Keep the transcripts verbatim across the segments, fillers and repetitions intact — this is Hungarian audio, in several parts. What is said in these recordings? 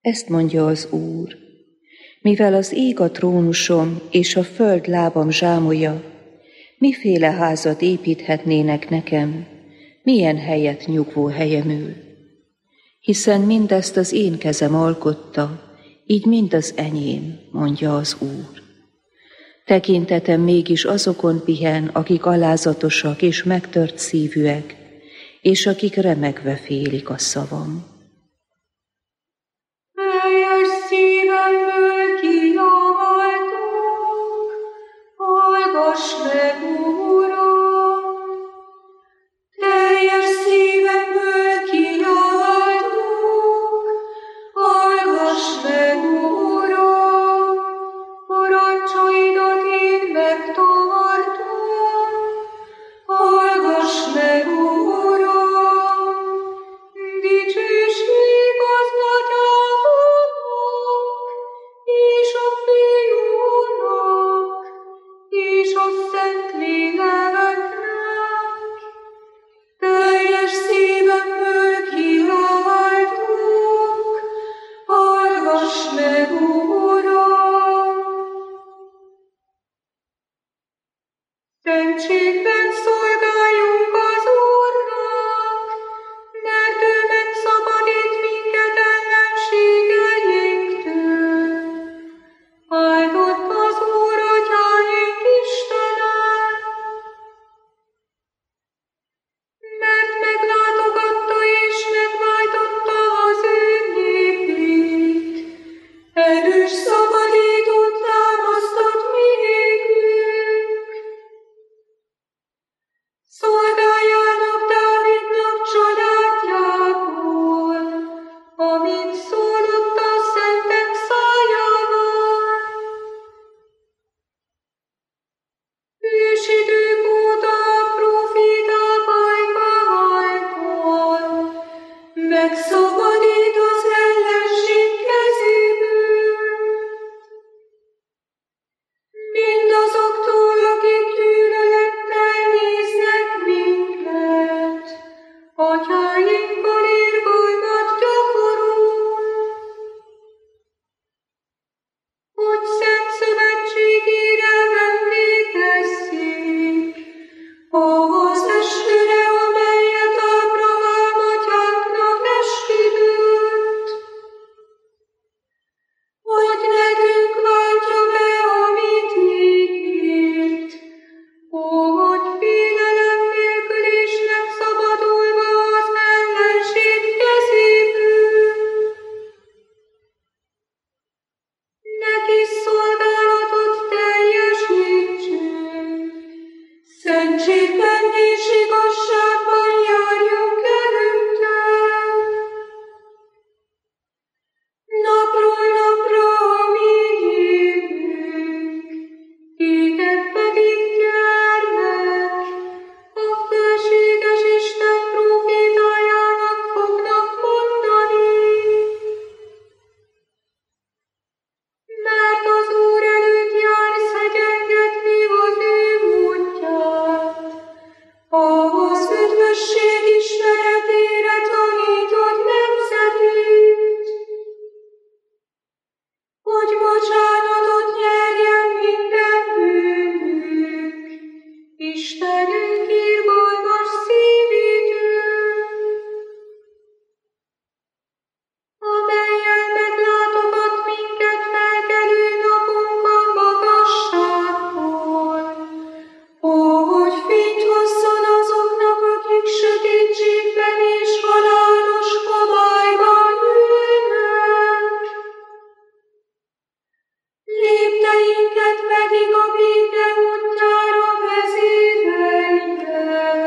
Ezt mondja az Úr, mivel az ég a trónusom és a föld lábam zsámolja, miféle házat építhetnének nekem, milyen helyet nyugvó helyemül? Hiszen mindezt az én kezem alkotta, így mind az enyém, mondja az Úr. Tekintetem mégis azokon pihen, akik alázatosak és megtört szívűek, és akik remegve félik a szavam. Teljes szívemből kiáltok, hallgass meg, Uram! Teljes szívemből kiáltok, hallgass meg, Uram! Parancsaidat én megtartom, hallgass meg, Uram! Dicsőség az Atyának, és a Fiúnak, és a Szentléleknek. Teljes szívemből kiáltok, hallgass meg, Uram! Szentségben szolgáljunk az Úrnak, mert ő megszabadít minket ellenségeinktől. Áldott az Úr, Atyáink Istene, mert meglátogatta és megváltotta az ő népét. Erős szabadítót támasztott minékünk. Szolgáljának Dávidnak családjából, amint szólott a szentek szájával. Ősidők óta a próféták ajka által megszabadít az ellenség kezéből. Mindazoktól, akik gyűlölettel néznek minket, atyáinkkal irgalmat gyakorol, hogy szent szövetségére emlékezzék, ahhoz esküre, amelyet Ábrahám atyánknak esküdött, hogy nekünk váltja be, amit ígért, ó, hogy félelem nélkül és megszabadulva az ellenség kezéből. Neki szolgálatot teljesítsünk, szentségben és igazságban járjunk előtte. Napról napra a mi évünk, téged pedig gyermek, a fölséges Isten prófétájának fognak mondani. Mert az Úr előtt jársz egyengetni az ő útját, ahhoz üdvösség ismeretére tanítod nemzetét, hogy bocsánatot nyerjen minden bűnük, Istenünk irgalmas szívétől, amellyel meglátogat minket felkelő napunkban magasságból, ó, hogy fényt hozzon azoknak, akik sötétségben és halálos homályban ülnek. Lépteinket pedig a béke útjára vezérelje.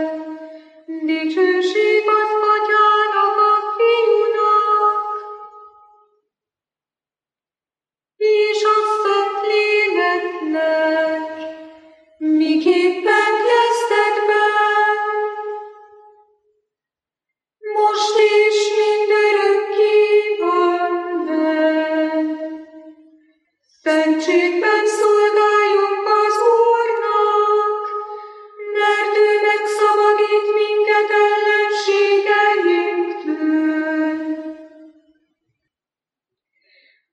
Dicsőség az Atyának, a Fiúnak, és a Szentléleknek, miképpen kezdetben, most és mindörökké van. Szentségben szolgáljunk az Úrnak, mert ő megszabadít minket ellenségeinktől.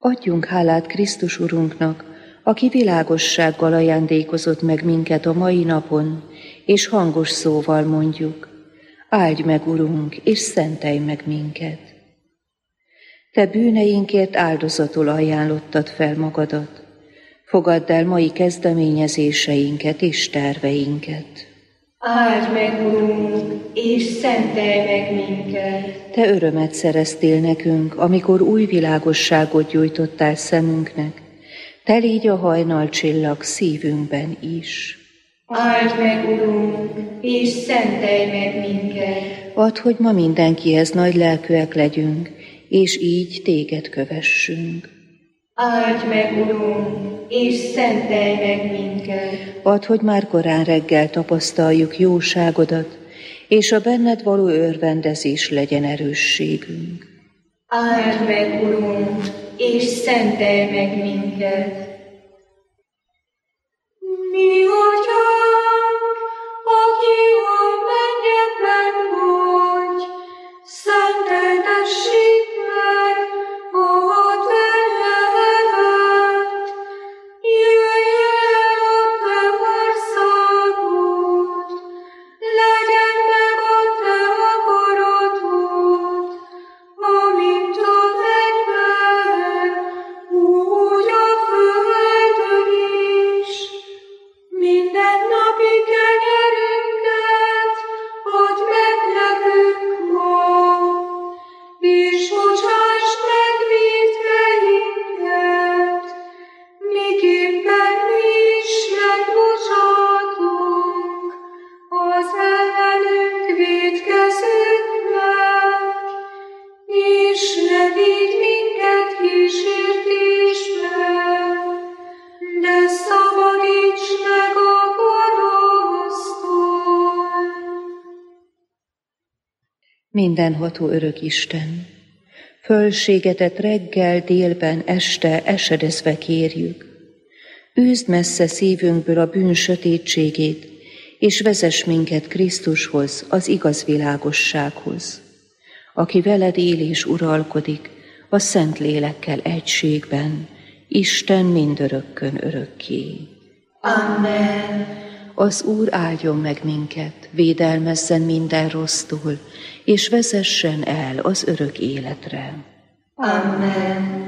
Adjunk hálát Krisztus Urunknak, aki világossággal ajándékozott meg minket a mai napon, és hangos szóval mondjuk: áldj meg, Urunk, és szentelj meg minket. Te bűneinkért áldozatul ajánlottad fel magadat. Fogadd el mai kezdeményezéseinket és terveinket. Áldj meg, Urunk, és szentelj meg minket. Te örömet szereztél nekünk, amikor új világosságot gyújtottál szemünknek. Te légy a hajnalcsillag szívünkben is. Áldj meg, Urunk, és szentelj meg minket. Add, hogy ma mindenkihez nagy lelkűek legyünk, és így téged kövessünk. Áldj meg, Urunk, és szentelj meg minket. Add, hogy már korán reggel tapasztaljuk jóságodat, és a benned való örvendezés legyen erősségünk. Áldj meg, Urunk, és szentelj meg minket. Mi Atyánk, aki a mennyekben vagy, szenteltessék meg a te neved. Jöjjön el a te országod, legyen meg a te akaratod, amint a mennyben, úgy a földön is. Mindennapi kenyerünket add meg nekünk ma, és bocsásd meg vétkeinket, miképpen mi is megbocsátunk az ellenünk vétkezőknek, és ne vigy minket kísértésbe, de szabadíts meg a gonosztól. Mindenható örök Isten, fölségetet reggel, délben, este esedezve kérjük. Űzd messze szívünkből a bűn sötétségét, és vezess minket Krisztushoz, az igaz világossághoz, aki veled él és uralkodik a Szent Lélekkel egységben, Isten mindörökkön örökké. Amen. Az Úr áldjon meg minket, védelmezzen minden rossztól, és vezessen el az örök életre. Amen.